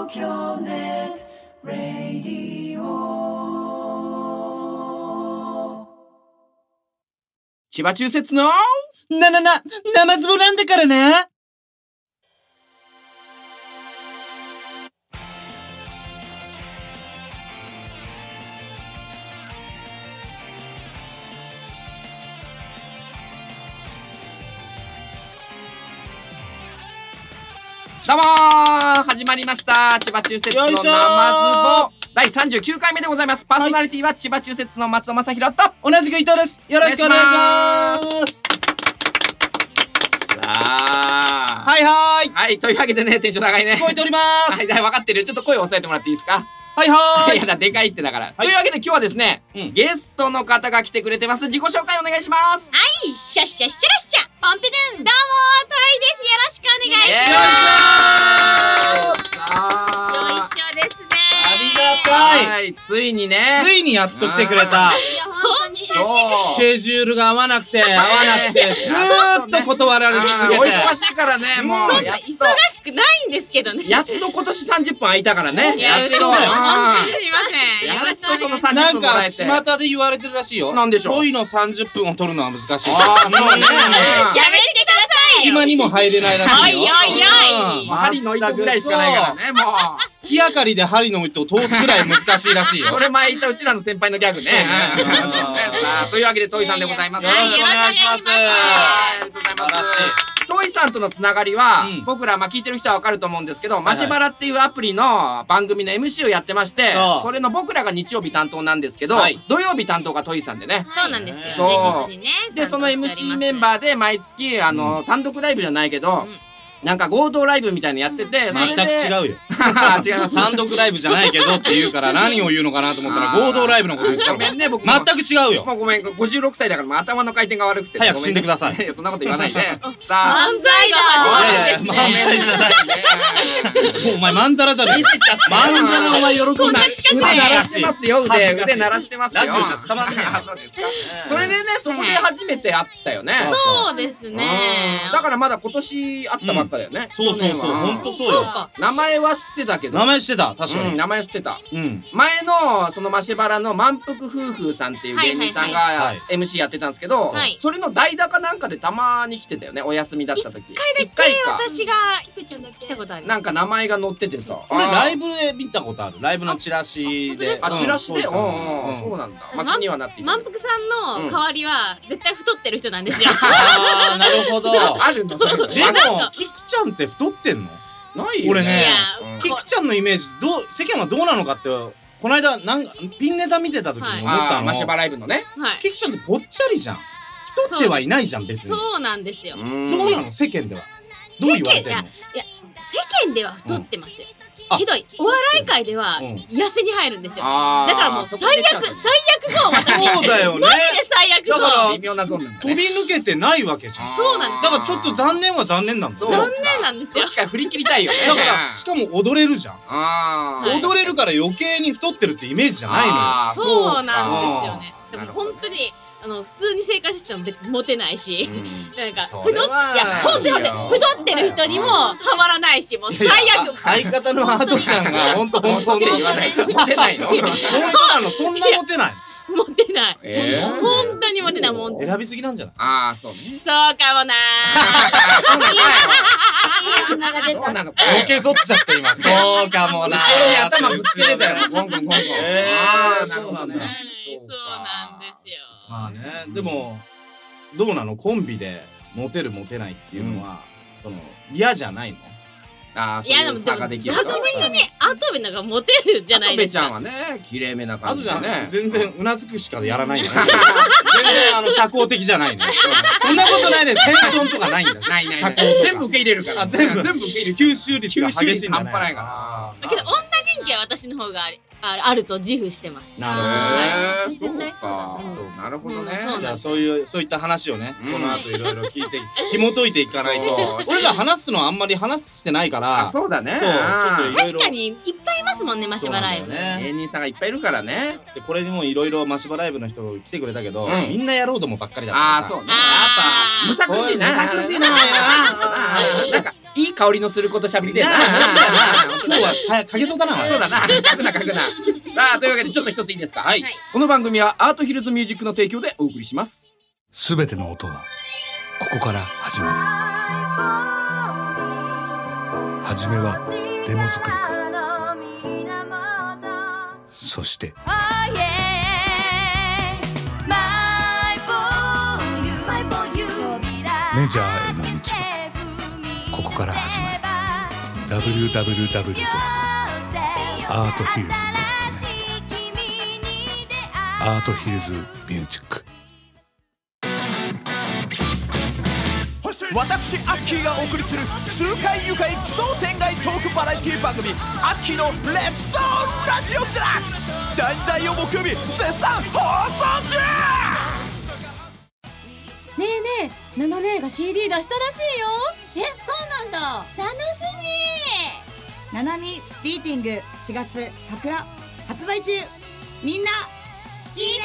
東京ネットラディオ。 千葉中節の生ズボなんだからな。 どうも始まりました千葉中節の生ズボ第39回目でございます。パーソナリティは千葉中節の松尾正弘と同じく伊藤です。よろしくお願いします。 さあはいというわけでね、テンション高いね。 聞こえております。 はい、分かってる。ちょっと声を抑えてもらっていいですか。いやだ、でかいってだから、というわけで今日はですね、ゲストの方が来てくれてます。自己紹介お願いします。 はい、シャッシャッシャラッシャポンピドゥン、どうもトイです。よろしくお願いします。よいしょですね。 ありがたい。 はい、ついにね、 ついにやっと来てくれた。 そうスケジュールが合わなくてずーっと断られ続けて、 お忙しいからね、もうそんな忙しくないんですけどね。 やっと今年30分空いたからね。 やっと、本当にすいません。 やっとその30 なん分もらえて。 か巷で言われてるらしいよ。 なんでしょう。 トイの30分を取るのは難しい。 ああ、そうね。 やめてくださいよ。 今にも入れないらしいよ。 おいおいおい。 もう針の糸ぐらいしかないからね、もう。 月明かりで針の糸を通すぐらい難しいらしいよ。 それ前言ったうちらの先輩のギャグね。さあ、というわけでトイさんでございます。 よろしくお願いします。 ありがとうございます。トイさんとのつながりは、僕ら聞いてる人はわかると思うんですけど、マシバラっていうアプリの番組の MC をやってまして、それの僕らが日曜日担当なんですけど、土曜日担当がトイさんでね。 そうなんですよ。 そう前日にね。 でその MC メンバーで毎月単独ライブじゃないけど、なんか合同ライブみたいなのやってて、それで全く違うよ。 違います。 単独ライブじゃないけどって言うから何を言うのかなと思ったら合同ライブのこと言ったの。 ごめんね、僕全く違うよ。 もうごめん、56歳だからもう頭の回転が悪くて早く死んでください。 いや、そんなこと言わないで。さあ、 漫才が始まるんですね。 漫才じゃないね。もうお前まんざらじゃねえ。 見せちゃった。 まんざらお前喜んだ。 腕鳴らしてますよ。腕鳴らしてますよ。 ラジオじゃ伝わんねえよ。 それでね、そこで初めて会ったよね。 そうですね。 だからまだ今年会ったばっかだよね。 そうそうそう、ほんとそうよ。 名前は知ってたけど。 名前知ってた、確かに。 名前知ってた。 うん。 前のそのマシバラの満腹夫婦さんっていう芸人さんが MC やってたんですけど、それの代打かなんかでたまに来てたよね、お休みだった時。 一回だけ私が来たことある。 なんか名前が載っててさ、 俺ライブで見たことある。ライブのチラシで。 あ、チラシで。そうなんだ。気にはなっていた。 満腹さんの代わりは絶対太ってる人なんですよ。 ああ、なるほど。 あるのそれ。でもキクちゃんって太ってんの？ ないよ。 俺ね、キクちゃんのイメージ世間はどうなのかってこの間なんかピンネタ見てた時に思ったの。 マシバライブのね。 キクちゃんってぽっちゃりじゃん。太ってはいないじゃん別に。 そうなんですよ。どうなの世間では？どう言われてんの？ いや世間では太ってますよ。けどお笑い界では痩せに入るんですよ。だからもう最悪ゾーン私。 そうだよね。 マジで最悪ゾーン。 だから微妙なゾーンなんだ。 飛び抜けてないわけじゃん。 そうなんです。 だからちょっと残念は残念なんだ。 残念なんですよ。 どっちか振り切りたいよね。 だからしかも踊れるじゃん。踊れるから余計に太ってるってイメージじゃないのよ。 そうなんですよね。でも本当に普通に生活しても別にモテないし、なんか太ってる人にもハマらないし、もう最悪。 相方のハートちゃんが本当言わない。 モテないの？ 本当なの？そんなモテない？ モテない。本当にモテないもん。 選びすぎなんじゃない？ ああ、そうね。そうかもな。 いい女が出た。 のけぞっちゃって今。そうかもな。 後ろに頭ぶつけてたよ。ゴンゴンゴンゴン。 そうなんだ。 そうなんですよ。 まあね、でもどうなの？コンビでモテるモテないっていうのはその嫌じゃないの？ いやでも確実にアトベのがモテるじゃないですか。 アトベちゃんはね、綺麗めな感じだね。 全然うなずくしかやらないんだ。全然社交的じゃないね。そんなことないね。謙遜とかないんだ。 ない。全部受け入れるから。 全部受け入れる。 吸収率が激しいんだね。 半端ないから。 けど女人気は私の方があると自負してます。 なるほど。 絶対そうだ。 そう、なるほどね。 じゃあそういった話をね、この後いろいろ聞いて紐解いていかないと。俺ら話すのはあんまり話してないから。 そうだね。 確かにいっぱいいますもんね、マシバライブ。 芸人さんがいっぱいいるからね。 でこれにもいろいろマシバライブの人来てくれたけど、みんなやろうともばっかりだからさ。 そうね。やっぱむさ苦しいな。なんかいい香りのすること喋りてえな。 今日はかけそうだな。 そうだな、書くな。さあ、というわけでちょっと一ついいですか。 はい。 この番組はアートヒルズミュージックの提供でお送りします。 すべての音はここから始まる。初めはデモ作りか、そしてメジャーへの道はここから始まる。 www.arthillsnet アートヒルズミュージック。 私アッキーがお送りする痛快愉快奇想天外トークバラエティ番組アッキーのレッツトークラジオデラックス、第2曜木曜日絶賛放送中。 ねえねえ、ナナ姉が CD 出したらしいよ。 そうなんだ。楽しみ。 ナナミビーティング4月桜発売中。みんな聞いてね。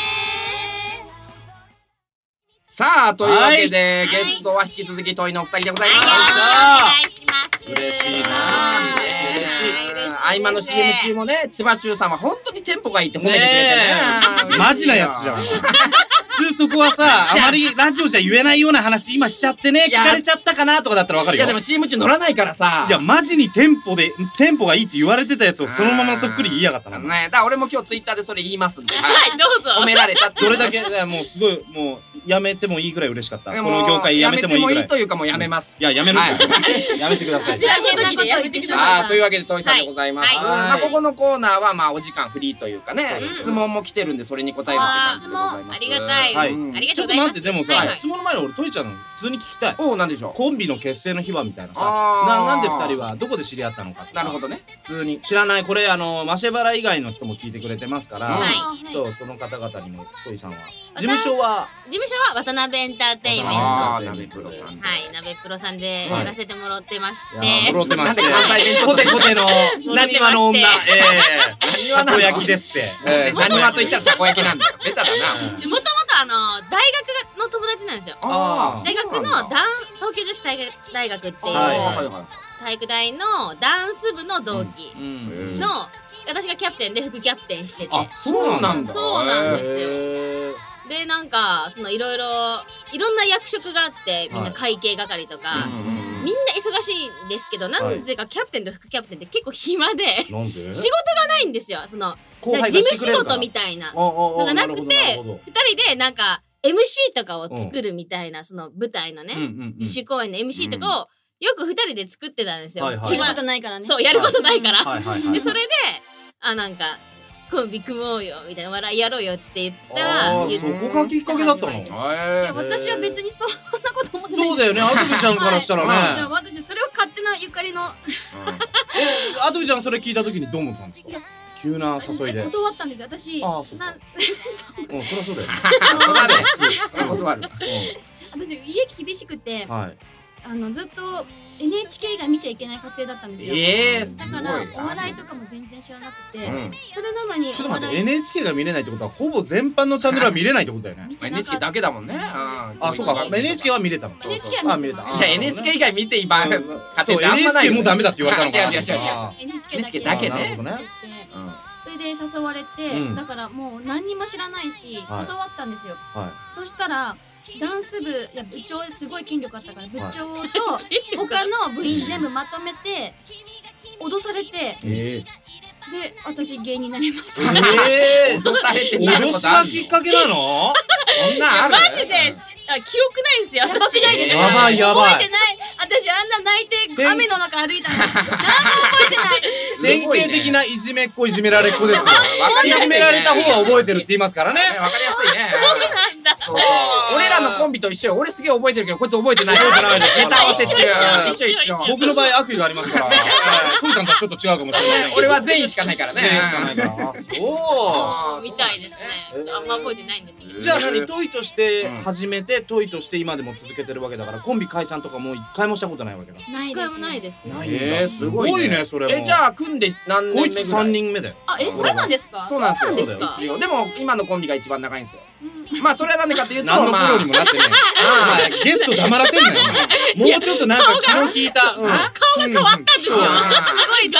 さあ、というわけで、ゲストは引き続きトイのお二人でございます。 お願いします。 嬉しいな。 嬉しい。合間の CM 中もね、千葉中さんは本当にテンポがいいって褒めてくれてね。 マジなやつじゃん。普通そこはさ、あまりラジオじゃ言えないような話今しちゃってね、聞かれちゃったかなとかだったらわかるよ。 いやでも CM 中乗らないからさ。 いやマジにテンポがいいって言われてたやつをそのままそっくり言いやがったな。 ね、だから俺も今日ツイッターでそれ言いますんで。 はい、どうぞ。 褒められたって。 どれだけもうすごいもうやめてもいいぐらい嬉しかった。この業界やめてもいいぐらい。 やめてもいいというかもうやめます。 いややめる。やめてください。 こちら変なことやめてください。 というわけでトイさんでございます。まあここのコーナーはまあお時間フリーというかね、質問も来てるんでそれに答えるって感じでございます。 ありがたい。ありがとうございます。 ちょっと待って、でもさ、質問の前に俺トイちゃんの普通に聞きたい。 おお、なんでしょう。 コンビの結成の秘話みたいなさ、なんで二人はどこで知り合ったのか。 なるほどね。 普通に知らない。これマシェバラ以外の人も聞いてくれてますから、そうその方々にもトイさんは事務所は渡辺エンターテインメント。 鍋プロさん。 はい、鍋プロさんでやらせてもらってまして。 もらってまして。 関西弁コテコテのなにわの女、たこ焼きですせ。 なにわと言ったらたこ焼きなんだよ。ベタだな。 もともと大学の友達なんですよ。大学の東京女子大学っていう体育大のダンス部の同期の私がキャプテンで副キャプテンしてて。 あ、そうなんだ。 そうなんですよ。でなんかいろんな役職があって、みんな会計係とかみんな忙しいんですけど、なぜかキャプテンと副キャプテンって結構暇で仕事がないんですよ。事務仕事みたいなのがなくて、2人でなんか MC とかを作るみたいな、その舞台のね自主公演の MC とかをよく2人で作ってたんですよ。 やることないからね。 そう、やることないから。でそれでなんかコンビ組もうよみたいな、笑いやろうよって言ったら、 そこがきっかけだったの。 いや私は別にそんなこと思ってない。 そうだよね、アトビちゃんからしたらね。 私それを勝手なゆかりの。 アトビちゃんそれ聞いた時にどう思ったんですか。急な誘いで断ったんですよ私。 そうか。そりゃそうだよ。 それ断る。 私家厳しくて、ずっと NHK が見ちゃいけない家庭だったんですよ。だからお笑いとかも全然知らなくて、それなのにちょっと待って、 NHK が見れないってことはほぼ全般のチャンネルは見れないってことだよね。 NHK だけだもんね。 そうか。NHK は見れたの。 NHK は見れた。 いや NHK 以外見て今そう NHK もダメだって言われたのか。 違う NHK だけね。 それで誘われて、だからもう何にも知らないし断ったんですよ。そしたらダンス部、いや部長すごい筋力あったから、部長と他の部員全部まとめて脅されて、で私芸人になりました。 脅されて脅しがきっかけなの？ そんなある？ マジで記憶ないんですよ。 やばくないですか？ やばいやばい。 覚えてない。私あんな泣いて雨の中歩いたの。何も覚えてない。 典型的ないじめっ子いじめられっ子ですよ。いじめられた方は覚えてるって言いますからね。 わかりやすいね。 そうなんだ。 俺らのコンビと一緒よ。俺すげえ覚えてるけどこいつ覚えてない。ネタ合わせ中一緒。 僕の場合悪意がありますから。トイさんとはちょっと違うかもしれません。 俺は善意しかないからね。 善意しかないから。そうみたいですね。あんま覚えてないんですけど。 じゃあ何、トイとして始めてトイとして今でも続けてるわけだから、コンビ解散とかもう一回もしたことないわけだ。 ないです。ないです。 ないんだ。すごいねそれも。 じゃあ組んで何年目ぐらい？ こいつ3人目だよ。 そうなんですか？ そうなんですよ。でも今のコンビが一番長いんですよ。まあそれはなんでかっていうと、 何のプロにもなってね。ゲスト黙らせんなよ。もうちょっとなんか気の利いた。 顔が変わったんですよ。すごいドヤっと。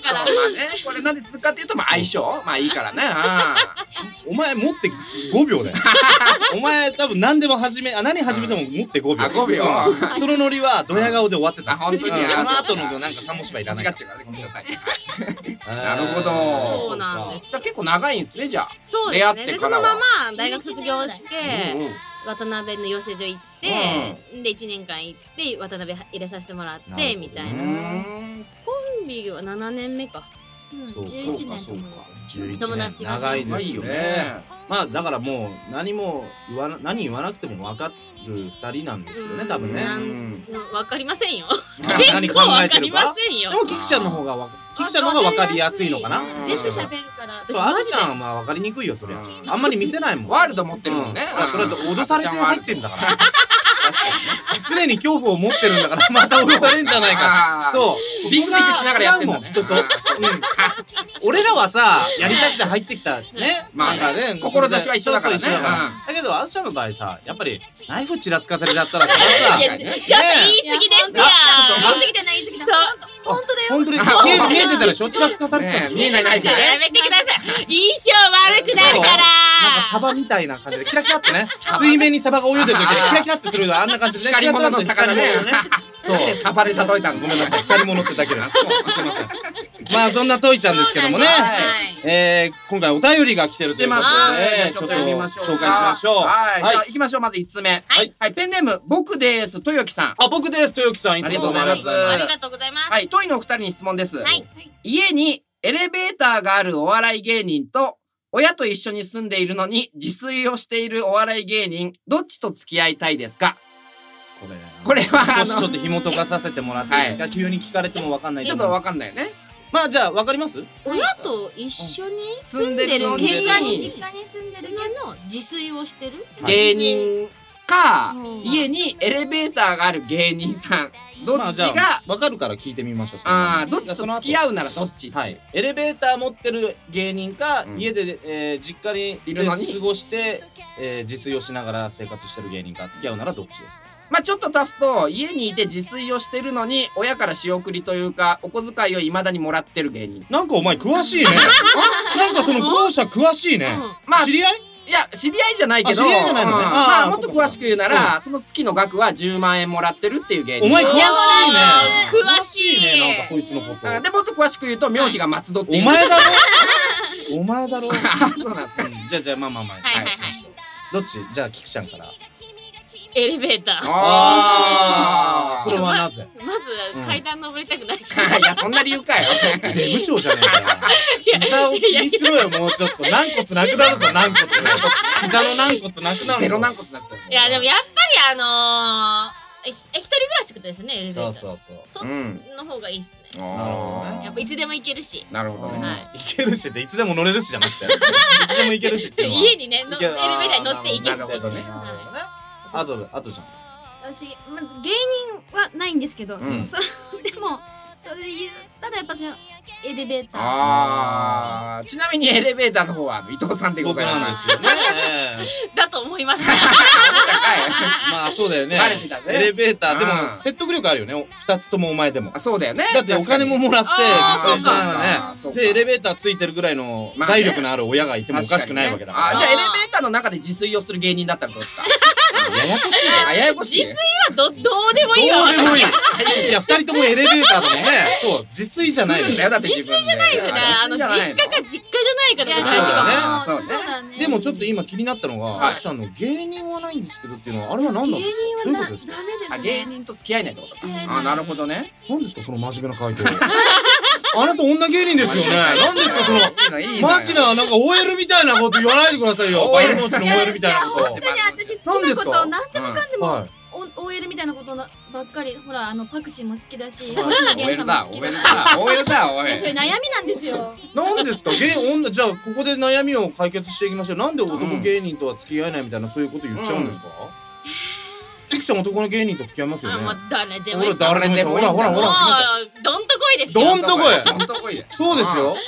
から。 まあね、これなんで続くかっていうと、まあ相性まあいいからね。 お前持って5秒だよ。お前多分何でも何始めても持って5秒。 あ、5秒。 そのノリはドヤ顔で終わってた。 本当に。 その後のなんか3文芝居いらない。 間違っちゃうからね、ごめんなさい。なるほど。 そうなんです。 結構長いんですね、じゃあ。 そうですね。でそのまま大学卒業して渡辺の養成所行って、で1年間行って渡辺入れさせてもらってみたいな。コンビは7年目か。11年友達。 長いですよね。まあだからもう何言わなくても分かる2人なんですよね、多分ね。 分かりませんよ。 何考えてるか。 でもキクちゃんの方が分かりやすいのかな。 全部喋るから。 そう、あずちゃんは分かりにくいよ、そりゃ。あんまり見せないもん。 ワールド持ってるもんね。 それは脅されて入ってんだから。常に恐怖を持ってるんだからまた脅されんじゃないか。そう。 ビンゴしながらやってんもん、 人と。俺らはさ、やりたくて入ってきたね。 まあね、志は一緒だからね。 だけど、あずちゃんの場合さ、やっぱりナイフちらつかされちゃったらさ、ちょっと言い過ぎですよ。言い過ぎてない、言い過ぎてない。本当だよ。 本当に見えてたらしょ、ちらつかされてたでしょ。 見えないナイフ。 やめてください。印象悪くなるから。 なんかサバみたいな感じでキラキラってね、水面にサバが泳いでる時にキラキラってするあんな感じでね。 光り物の魚ね。そう。サバで例えたの。 ごめんなさい。光り物ってだけです。すいません。まあそんなトイちゃんですけどもね。今回お便りが来てるということで、ちょっと紹介しましょう。 はい。じゃあ行きましょう。まず5つ目。はい。ペンネーム僕です。豊樹さん。 あ、僕です。豊樹さん。 ありがとうございます。 ありがとうございます。 はい。トイのお二人に質問です。 はい。 家にエレベーターがあるお笑い芸人と親と一緒に住んでいるのに自炊をしているお笑い芸人、どっちと付き合いたいですか？これは少しちょっと紐解かさせてもらっていいですか？急に聞かれても分かんない。 ちょっと分かんないよね。 まあじゃあ分かります？ 親と一緒に住んでる実家に住んでるけど自炊をしてる芸人か、家にエレベーターがある芸人さん、どっちが分かるから聞いてみましょう。 どっちと付き合うならどっち？ はい。エレベーター持ってる芸人か、家で実家にいるのに過ごして自炊をしながら生活してる芸人か付き合うならどっちですか？ まあちょっと足すと、家にいて自炊をしてるのに親から仕送りというかお小遣いを未だにもらってる芸人。 なんかお前詳しいね。なんかその後者詳しいね。まあ知り合い？ いや、知り合いじゃないけど、まあもっと詳しく言うなら、その月の額は10万円もらってるっていう芸人。 お前詳しいね。 詳しいね。 なんかそいつのこと。 でもっと詳しく言うと、名字が松戸っていう。 お前だろ。お前だろ。 そうなんですか。 じゃあまあ。どっち？じゃあキクちゃんから。 エレベーター。 それはなぜ？ まず階段登りたくないし。 いや、そんな理由かよ。 デブ症じゃねえかよ。膝を気にしろよ、もうちょっと。軟骨なくなるぞ、軟骨。膝の軟骨なくなるぞ。 ゼロ軟骨なくなる。 いや、でもやっぱり一人暮らしってことですね、エレベーター。そう。その方がいいっすね。やっぱいつでも行けるし。 なるほどね。 行けるしっていつでも乗れるしじゃなくて。いつでも行けるしっていうのは。 家にね、エレベーターに乗って行けるし。 あとじゃん。 私まず芸人はないんですけど、でもそれ言ったらやっぱエレベーター。 ちなみにエレベーターの方は伊藤さんでございます。 よね。 だと思いました。 まあそうだよね。エレベーターでも説得力あるよね。2つともお前でも。 そうだよね。 だってお金ももらって実際しないのね。でエレベーターついてるぐらいの財力のある親がいてもおかしくないわけだから。 じゃあエレベーターの中で自炊をする芸人だったらどうですか？ ややこしい。ややこしい。 自炊はどうでもいいよ。 どうでもいい。いや2人ともエレベーターだもんね。そう、自炊じゃない。 自炊じゃないですよね。実家か実家じゃないかとかそうだね。 でもちょっと今気になったのが、あきちゃんの芸人はないんですけどっていうのはあれは何なんですか？どういうことですか？ 芸人と付き合えないってことですか？なるほどね。 何ですかその真面目な回答。あなた女芸人ですよね。何ですかそのマジななんか OL みたいなこと言わないでくださいよ。OL のうちの OL みたいなこと。 本当に私好きなこと何でもかんでも。OL みたいなことばっかり、ほらパクチーも好きだし、星野源さんも好きだし。 OL だ、おい。 それ悩みなんですよ。 なんですか女、じゃあここで悩みを解決していきましょう。なんで男芸人とは付き合えないみたいなそういうこと言っちゃうんですか？キクちゃん男の芸人と付き合いますよね。 誰でもいい。 ほら、 どんとこいですよ。 どんとこい。そうですよ。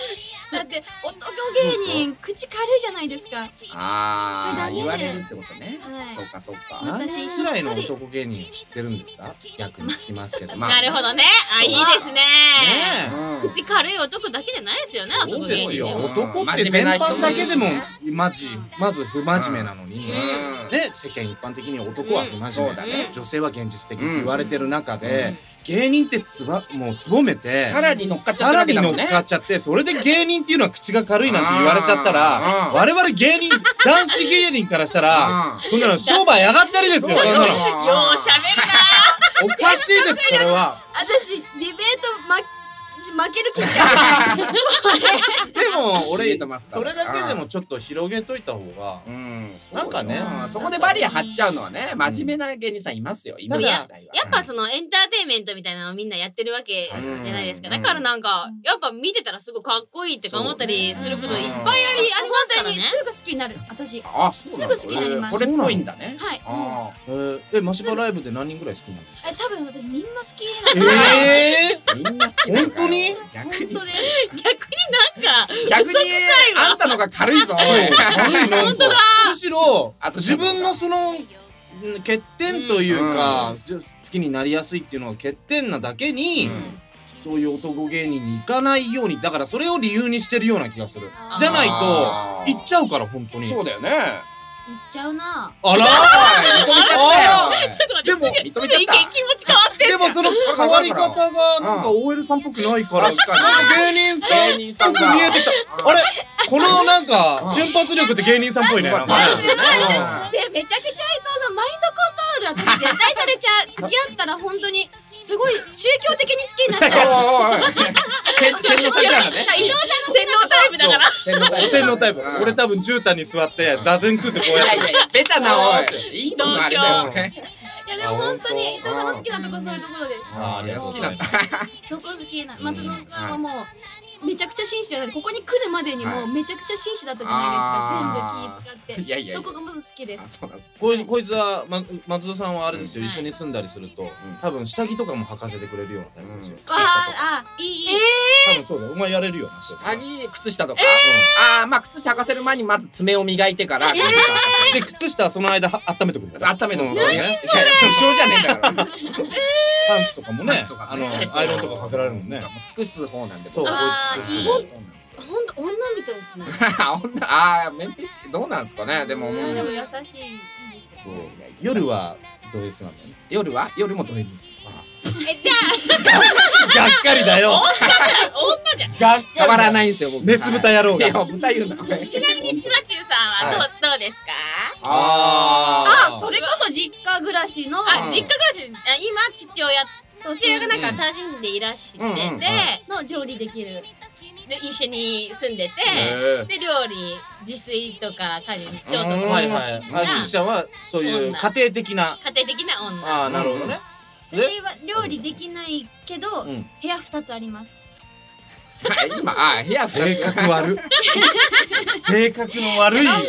だって男芸人口軽いじゃないですか。 ああ、 それダメで言われるってことね。 はいそうかそうか。 何私人ぐらいの男芸人知ってるんですか？逆に聞きますけど。 まあなるほどね。あ、いいですね。 ねうん口軽い男だけじゃないですよね、 そ男うですよ。 芸人でも。 男って全般だけでもまず不真面目なのに、ね、世間一般的に男は不真面目そうだね女性は現実的って言われてる中で、芸人ってもうつぼめてさらに乗っかっちゃさってるらに乗っわけだもんね。 かっちゃって、それで芸人っていうのは口が軽いなんて言われちゃったら、 うん我々芸人男子芸人からしたらそんなの商売上がったりですよ。そんなのよう喋るな。 おかしいです。それは私ディベート負ける気がでも俺ディベートマスターそれだけでもちょっと広げといた方がなんかね、 そこでバリア張っちゃうのはね、真面目な芸人さんいますよ。今の時代はやっぱそのエンターテインメントみたいなのをみんなやってるわけじゃないですか。だからなんかやっぱ見てたらすごいかっこいいって思ったりすることいっぱいありますからね。 すぐ好きになる私。 あ、 すぐ好きになりますこれっぽいんだね。 はい。 あマシバライブで何人ぐらい好きなんですか？ 多分私みんな好きなんです。 ーみんな好きなのかよ本当に逆に本当で。 逆に嘘くさいわあんたのが軽いぞ。おい軽いなんかむしろあと自分のその欠点というか、好きになりやすいっていうのが欠点なだけに、そういう男芸人に行かないように、だからそれを理由にしてるような気がする。じゃないと行っちゃうから本当に。 そうだよね。 言っちゃうな。 あら認めちゃったよ。 ちょっと待って、すぐ認めちゃった意見気持ち変わってんじゃん。 でもその変わり方がなんか OL さんっぽくないから、 確かになんか芸人さんっぽく見えてきた。あれこのなんか瞬発力って芸人さんっぽいね。なんかねでめちゃくちゃ伊藤さんマインドコントロール私絶対されちゃう。付き合ったら本当にすごい宗教的に好きになっちゃう。 おいおいおい洗脳されちゃうのね。 伊藤さんの洗脳タイプだから。 洗脳タイプ。俺多分絨毯に座って座禅食ってこうやって。 いやいやベタなおい。いいとこあれだよ。 いやでも本当に伊藤さんの好きなとこそういうところです。 ありがとうございます。 そこ好きな松野さんはもうめちゃくちゃ紳士じゃない。ここに来るまでにもめちゃくちゃ紳士だったじゃないですか。全部気使って。 いやいやいやそこがまず好きです。 こいつは松田さんはあれですよ、一緒に住んだりすると多分下着とかも履かせてくれるようなタイプですよ。靴下とかいい。 多分そうだよ。お前やれるよな。 下着靴下とか。ああ、まあ靴下履かせる前にまず爪を磨いてから。 で靴下はその間温めてくれる。 温めてくれる。 そうね。 一緒じゃねえんだから。 パンツとかもね、アイロンとかかけられるもんね。 尽くす方なんで。 そう。 あーいい。 そうほんと女みたいですね。 ああ、メンフィスどうなんですかね。でもでも優しいいいでしょ。 夜はド S なんだよね。 夜もどういうじゃがっかりだよ。 あ女じゃん。 がっかり。 変わらないんですよ僕。 メス豚野郎が。 いや豚言うな。 ちなみにちまちゅうさんはどうですか？ それこそ実家暮らしの実家暮らし、今父親がなんか単身でいらしてて、 の料理できる。 で一緒に住んでて、で料理自炊とか家事調とかはいはい。キクちゃんはそういう家庭的な女。 ああ、なるほどね。 私は料理できないけど部屋2つあります。 今部屋性格悪い。性格の悪い。 じゃあ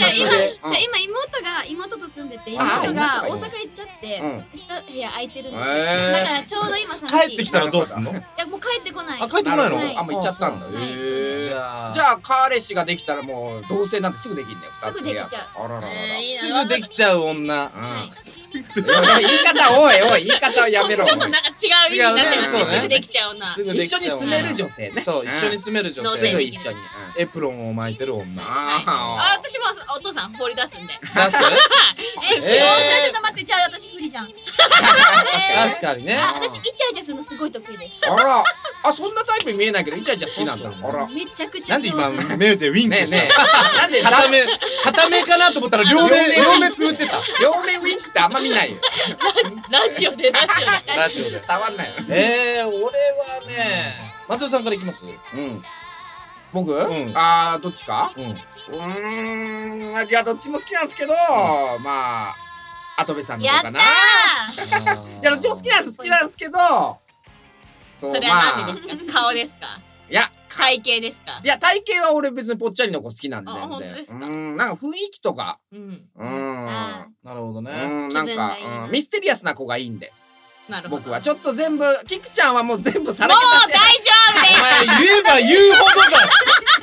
妹と住んでて、妹が大阪行っちゃって1部屋空いてるんですよ。だからちょうど今寂しい。 帰ってきたらどうすんの？ いやもう帰ってこない。 あ、帰ってこないの？ あんま行っちゃったんだ。 じゃあ彼氏ができたらもう同棲なんてすぐできんねよ。 すぐできちゃう。 あららら。 すぐできちゃう女。 言い方おい言い方はやめろ。 ちょっとなんか違う意味になっちゃいますね。すぐできちゃう女。 一緒に住める女性ね。 そう、一緒に住める女性。 すぐ一緒に。 エプロンを巻いてる女。 私もお父さん放り出すんで。 出す？ ちょっと待って、じゃあ私不利じゃん。 確かにね。 私イチャイチャするのすごい得意です。 あら、そんなタイプに見えないけどイチャイチャ好きなんだ。あら。 めちゃくちゃなんで今目でウィンクした？ なんで片目かなと思ったら両目つぶってた。 両目ウィンクってあんま見ないよ。 ラジオで。 ラジオで。 伝わんないよ。 俺はね、松尾さんからいきます？ 僕？どっちか？いやどっちも好きなんですけど、まあ跡部さんの方かな。いやどっちも好きなんですけど。 それはなんでですか？顔ですか？ いや体型ですか？ いや体型は俺別にぽっちゃりの子好きなんで。 本当ですか？ なんか雰囲気とか。 なるほどね。 なんかミステリアスな子がいいんで。僕はちょっと全部キクちゃんはもう全部さらけ出して。 もう大丈夫です。 お前言えば言うほどだ。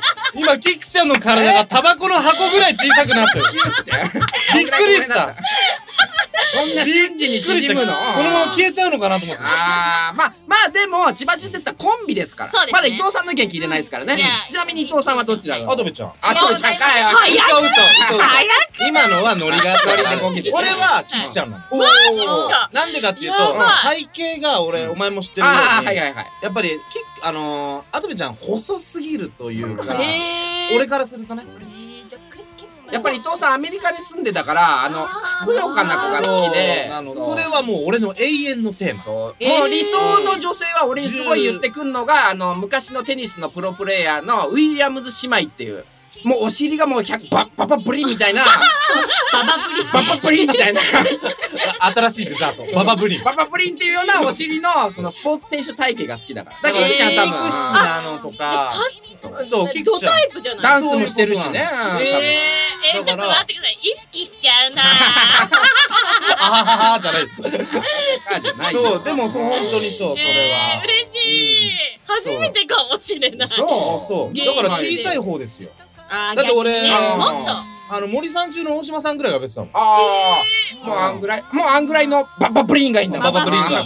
今キクちゃんの体がタバコの箱ぐらい小さくなってる。びっくりした。 そんな瞬時に縮むの。 そのまま消えちゃうのかなと思って。 まあでも千葉十節はコンビですから。 そうですねまだ伊藤さんの意見聞いてないですからね。ちなみに伊藤さんはどちらが？ アドベちゃん。 アドベちゃんかよ。 嘘。今のはノリがノリで。俺はキクちゃんなの。 マジっすか。 なんでかっていうと体型が俺お前も知ってるようにやっぱりアドベちゃん細すぎるというか、俺からするとね。 やっぱり伊藤さんアメリカに住んでたからふくよかな子が好きで、 それはもう俺の永遠のテーマ。 もう理想の女性は俺にすごい言ってくんのが昔のテニスのプロプレイヤーのウィリアムズ姉妹っていう、もうお尻がもうババプリンみたいなババプリンみたいな新しいデザートババプリンっていうようなお尻のそのスポーツ選手体型が好きだから。だからキクちゃん多分質なのとか、そうキクちゃんドタイプじゃない。 ダンスもしてるしね。 ちょっと待ってください。意識しちゃうな。 あはははじゃない。そうでも本当にそう、それは嬉しい。初めてかもしれない。 そうだから小さい方ですよ。だって俺もっと森さん中の大島さんぐらいがベストだもん。 もうあんぐらいのババブリンがいいんだ。 ババブリンガー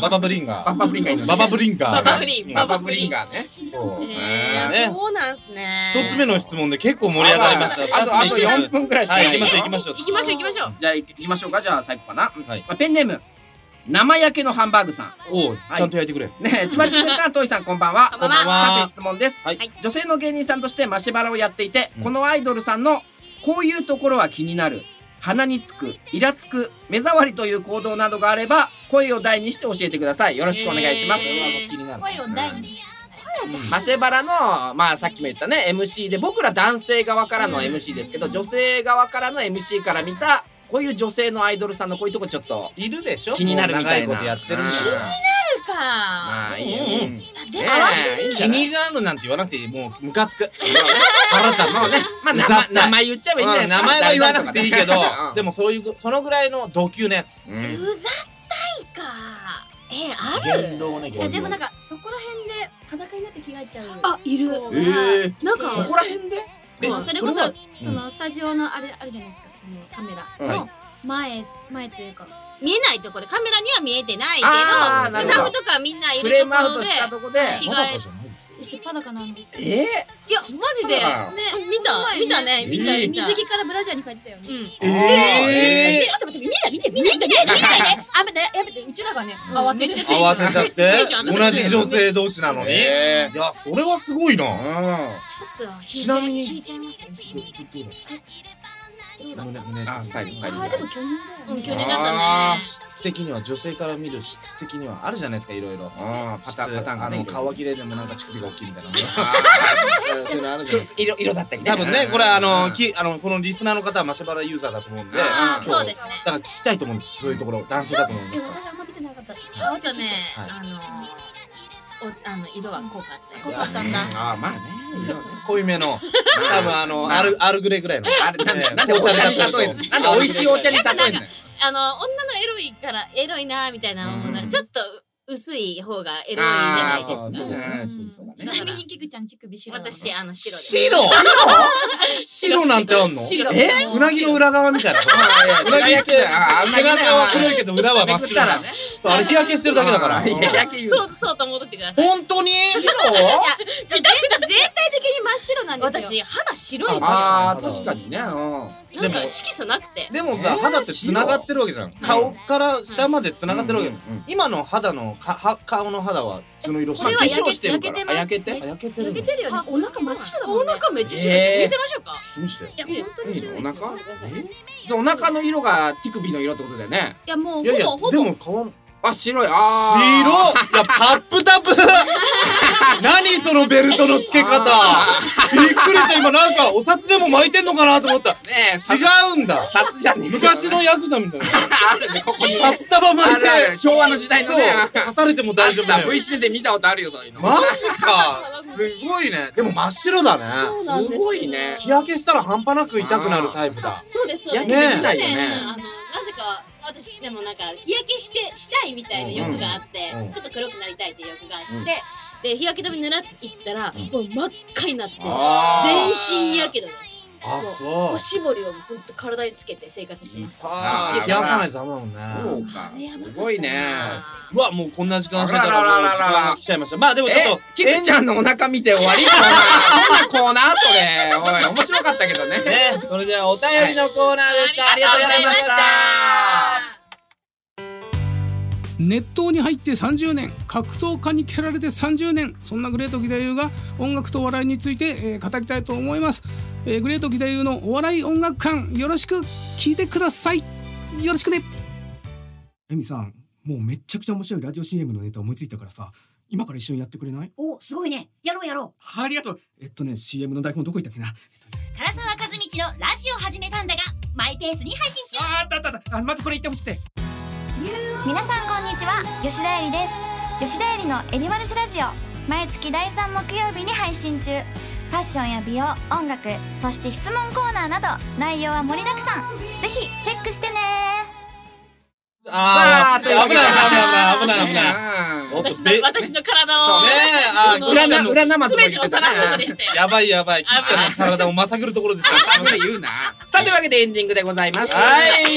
ね。 そうなんすね。 一つ目の質問で結構盛り上がりました。 あと4分くらいしかない。 行きましょう。 じゃあ行きましょうか。じゃあ最後かな。ペンネーム生焼けのハンバーグさん。 ちゃんと焼いてくれ。 ね、千葉純さん、トイさん、こんばんは。 こんばんは。 さて質問です。女性の芸人さんとしてマシバラをやっていて、このアイドルさんのこういうところは気になる、鼻につく、イラつく、目障りという行動などがあれば、声を大にして教えてください。よろしくお願いします。 声を大に。 マシェバラのさっきも言ったね MC で、僕ら男性側からの MC ですけど、女性側からの MC から見たこういう女性のアイドルさんのこういうとこちょっといるでしょ、 気になるみたいな。 長いことやってるし。 気になるか。 まあいいよ。 気になるなんて言わなくていい。もうムカつく。腹立つ。 もうね、まあ名前言っちゃえばいいんじゃないですか。 名前は言わなくていいけど、でもそのぐらいのド級のやつ。 うざったいか。ある。 でもなんかそこら辺で裸になって着替えちゃう。 いる。 なんかそこら辺で。 それこそそのスタジオのあれあるじゃないですか。カメラの前というか見えないところ、カメラには見えてないけど、スタッフとかみんないるところで着替え。 裸なんですよ。 いやマジで見たね。 水着からブラジャーに変えてたよね。 ちょっと待って、見てやめて、うちらがね慌てちゃって同じ女性同士なのに。いやそれはすごいな。 ちょっとちなみに引いちゃいますね。 スタイル。 でも巨乳だったね。 質的には女性から見る質的にはあるじゃないですか、いろいろ。 パターンがね。 顔は綺麗でもなんか乳首が大きいみたいな。そういうのあるじゃないですか。 色だったり。 多分ね、これこのリスナーの方はマシュバラユーザーだと思うんで、 そうですね。 だから聞きたいと思うんです。そういうところ男性だと思うんですから。 私あんま見てなかった。 ちょっとね、色は濃かったよ。濃かったんだ。 まあね。 濃いめの、多分アルグレーぐらいの。 なんでお茶に例えるの？なんで美味しいお茶に例えるの？ 女のエロいなみたいなものちょっと薄い方がエロいんじゃないですか。 ちなみにキクちゃん乳首白。 私白です。 白なんてあんの？うなぎの裏側みたいな。うなぎって背中は黒いけど裏は真っ白な。そう、あれ日焼けしてるだけだから。 そうと戻ってください。 本当に？ 全体的に真っ白なんですよ。 私肌白いんですよ。 確かにね。 なんか色素なくて。 でもさ、肌って繋がってるわけじゃん。顔から下まで繋がってるわけ。今の肌の顔の肌はその色してる。 焼けてます。 焼けてるよね。お腹真っ白だもんね。 お腹めっちゃ白い。見せましょうか。 見せて。 いや本当に白い。 お腹？そう、お腹の色が手首の色ってことだよね。 いやもうほぼ。でも皮白い。 白い。いやタップタップ。何そのベルトの付け方。びっくりした。今なんかお札でも巻いてんのかなと思った。違うんだ。 札じゃねえ。 昔のヤクザみたいな。 あるね、ここに札束巻いて。 昭和の時代のね。 刺されても大丈夫だよ。 V シネで見たことあるよ、そういうの。 マジか。すごいね。でも真っ白だね。 すごいね。 日焼けしたら半端なく痛くなるタイプだ。 そうです。 焼けできないよね。 なぜか私でもなんか日焼けしたいみたいな欲があって、ちょっと黒くなりたいっていう欲があって、 で日焼け止め塗らず行ったらもう真っ赤になって全身やけどです。 あ、そう。 おしぼりをほんと体につけて生活してました。 冷やさないとダメだもんね。 そうか。すごいね。 うわ、もうこんな時間しか時間が来ちゃいました。まあでもちょっとキクちゃんのお腹見て終わり。どんなコーナーそれ。おい、面白かったけどね。 それではお便りのコーナーでした。 ありがとうございました。 熱湯に入って30年、格闘家に蹴られて30年、そんなグレート義太夫が音楽と笑いについて、語りたいと思います。グレート義太夫のお笑い音楽館、よろしく聞いてください。よろしくね。エミさん、もうめっちゃくちゃ面白いラジオ CM のネタ思いついたからさ、今から一緒にやってくれない？ お、すごいね。やろうやろう。ありがとう。CM の台本どこ行ったっけな。 唐沢和道のラジオ始めたんだがマイペースに配信中。 まずこれ言ってほしくて。 皆さんこんにちは、吉田絵里です。吉田絵里のエリマルシラジオ、毎月第3木曜日に配信中。ファッションや美容、音楽、そして質問コーナーなど内容は盛りだくさん。ぜひチェックしてね。 さあ、というわけで危ない私の体を裏ナマズも言ってた。 やばいキキちゃんの体をまさぐるところでした。 まさぐる言うな。さあ、というわけでエンディングでございます。 はい。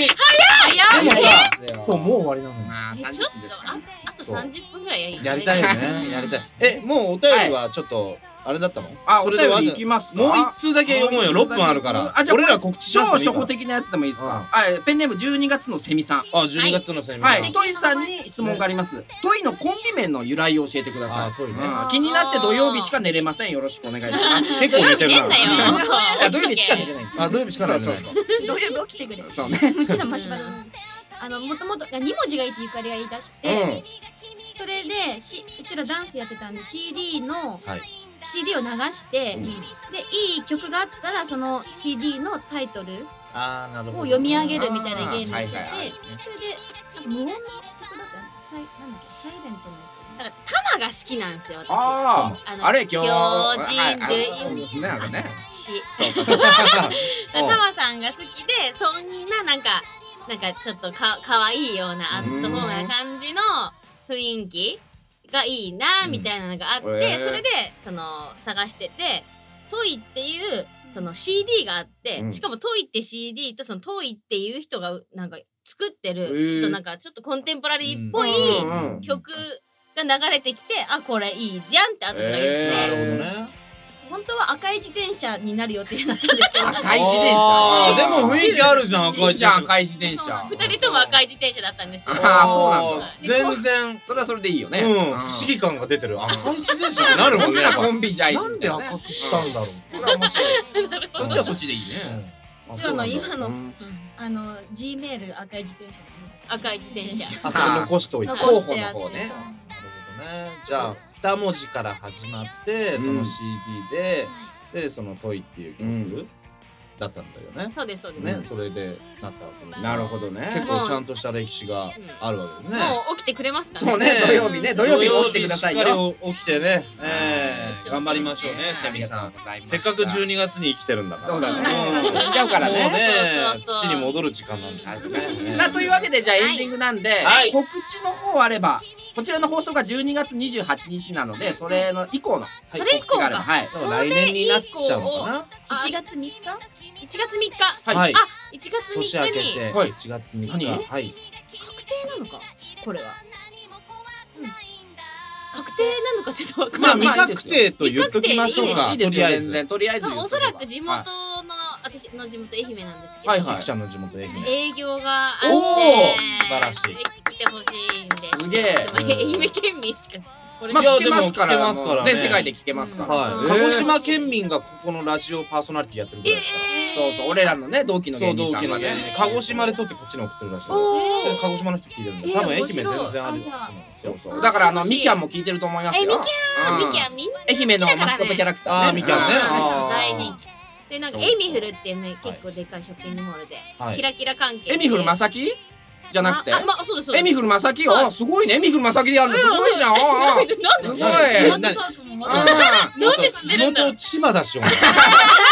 早い。 でもさ、そうもう終わりなのに。 ちょっとあと30分ぐらいやりたいよね。やりたい。もうお便りはちょっとあれだったの？ それでは行きますか。 もう一通だけ読もうよ。6分あるから。俺ら告知しなくてもいいか。 超初歩的なやつでもいいですか。ペンネーム12月のセミさん。 12月のセミさん。 はい。トイさんに質問があります。トイのコンビ名の由来を教えてください。 トイね。 気になって土曜日しか寝れません。よろしくお願いします。 結構寝てるな。土曜日しか寝れない。 土曜日しか寝れない。 土曜日起きてくれ。 そうね。 うちらマシュマロ。もともと2文字がいいってゆかりが言い出して、それでうちらダンスやってたんで CD を流して、でいい曲があったらその CD のタイトルを読み上げるみたいなゲームしてて、それで無音の曲だったなんだっけ、サイレントのやつ。 だからタマが好きなんですよ、私。 あれ狂人でタマさんが好きで、そんななんかちょっとかわいいようなアットホームな感じの雰囲気がいいなみたいなのがあって、それで探してて、トイっていうその CD があって、しかもトイって CD とそのトイっていう人がなんか作ってるちょっとコンテンポラリーっぽい曲が流れてきて、あ、これいいじゃんって後から言って、本当は赤い自転車になる予定だったんですけど、 赤い自転車でも雰囲気あるじゃん。赤い自転車。 2人とも赤い自転車だったんですよ。 そうなんだ。 全然それはそれでいいよね。 不思議感が出てる。赤い自転車になるもんね。 コンビじゃいい。 なんで赤くしたんだろう。 それは面白い。そっちはそっちでいいね。 今のG メール赤い自転車。 赤い自転車。 あ、それ残しておいて。 候補の方ね。 じゃあ2文字から始まってその CD でそのトイっていう曲だったんだよね。 そうですね。それでなったわけです。 なるほどね。 結構ちゃんとした歴史があるわけですね。 もう起きてくれますか？ そうね。土曜日起きてくださいよ。 しっかり起きてね。頑張りましょうね、セミさん。せっかく12月に生きてるんだから。 そうだね。死んじゃうからね。 もうね、土に戻る時間なんですね。 さあ、というわけでじゃあエンディングなんで告知の方あれば。こちらの放送が12月28日なので、それの以降のそれ以降か。 来年になっちゃうのかな。 1月3日 1月3日。 はい。 あ、1月3日に年明けて1月3日。はい。 確定なのかこれは。確定なのかちょっとわかんない。 じゃあ未確定と言っときましょうか。とりあえず。 おそらく地元の私の地元愛媛なんですけど、 キクちゃんの地元愛媛。 営業があって素晴らしい。 来てほしいんです。 すげえ。 愛媛県民しか。 まあ聞けますから全世界で聞けますから。 鹿児島県民がここのラジオパーソナリティやってるぐらいですから。 そう俺らのね同期の芸人さんがね鹿児島で撮ってこっちに送ってるらしい。鹿児島の人聞いてるんで、多分愛媛全然あると思うんですよ。 だからみきゃんも聞いてると思いますよ。 みきゃんみんな愛媛のマスコットキャラクターね。 みきゃんね。 大人気。でなんかエミフルっていうね結構でかいショッピングモールでキラキラ関係。 エミフルまさき？じゃなくて、 そうです。 エミフルまさきよ。すごいね。エミフルまさきでやるのすごいじゃん。すごい。 なんで知ってるんだろう。 地元千葉だし。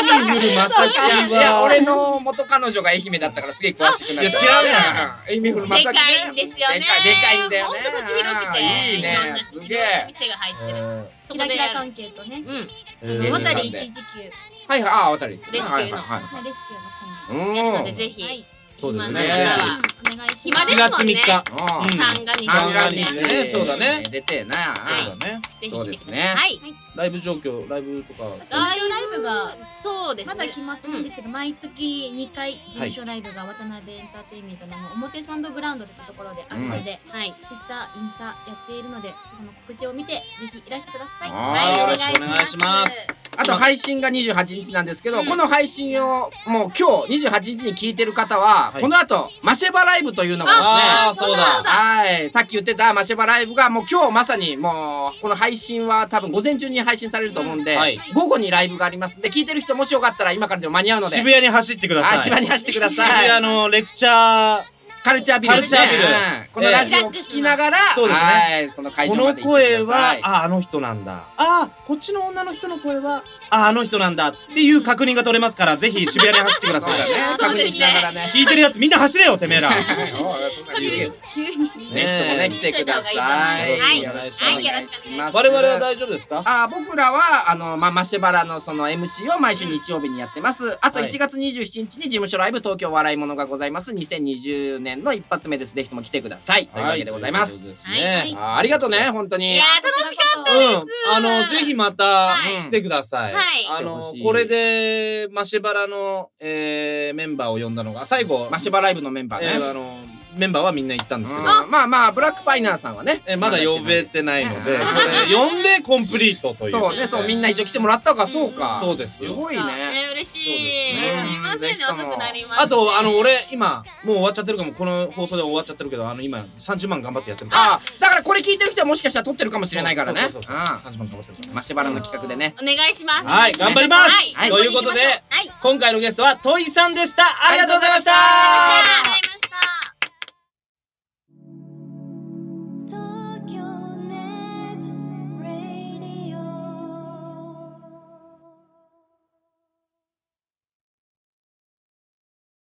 フルまさきは。 いや俺の元彼女が愛媛だったからすげえ詳しくなっちゃう。 いや知らんや愛媛フルまさきね。 でかいんですよね。 でかいんだよね。 ほんと土地広くていいねいろんなすげえいろんな店が入ってる。そこでキラキラ関係とね渡渡り119 はいはい、あ、渡りレスキューのレスキューのコンビやるのでぜひそうですね。 お願いします。 暇ですもんね。 1月3日。 三が日三が日ね、そうだね。 出てな。 そうだね。 ぜひそう来てください。 ですね。 はい。 ライブ状況、ライブとか。 事務所ライブがそうですね。 まだ決まってないんですけど、毎月2回事務所ライブが渡辺エンターテインメントの表参道グラウンドというところであるので、ツイッター、インスタやっているので、そこの告知を見てぜひいらしてください。 はい、よろしくお願いします。 あと配信が28日なんですけど、この配信をもう今日28日に聞いてる方は、この後マシェバライブというのがですね、 ああ、そうだ。 はい、さっき言ってたマシェバライブがもう今日まさにもうこの配信は多分午前中に配信されると思うんで、午後にライブがありますんで、聞いてる人もしよかったら今からでも間に合うので渋谷に走ってください。 渋谷に走ってください。 渋谷のレクチャーカルチャービルですね。このラジオを聞きながら、 そうですね。 その会場このまで行って声ください。 は、あの人なんだ。こっちの女の人の声は、あの人なんだっていう確認が取れますから、ぜひ渋谷に走ってください。 確認しながらね。 聞いてるやつみんな走れよ、てめえら。 急にぜひともね来てください。 はいよろしくはい、よろしくお願いします。 我々は大丈夫ですか？ 僕らはマシェバラのその MC を毎週日曜日にやってます。あと1月27日に事務所ライブ東京笑い物がございます。2020年の一発目です。ぜひとも来てください。というわけでございます。ありがとうね、本当に。 いやー、楽しかったです。 ぜひまた来てください。 はいこれでマシェバラのメンバーを呼んだのが最後マシェバライブのメンバーね。 メンバーはみんな行ったんですけど、 まあまあブラックパイナーさんはねまだ呼べてないので、これ呼んでコンプリートという。 そうね、そうみんな一応来てもらったか。そうか、 そうですよ。 すごいね。 嬉しい。すいませんね、遅くなりました。 あと俺今もう終わっちゃってるかも、この放送で終わっちゃってるけど、今30万頑張ってやってるから。 だからこれ聞いてる人はもしかしたら撮ってるかもしれないからね。 そう30万頑張ってる。 マシェバラの企画でね。 お願いします。 はい、頑張ります。ということで今回のゲストはトイさんでした。ありがとうございました。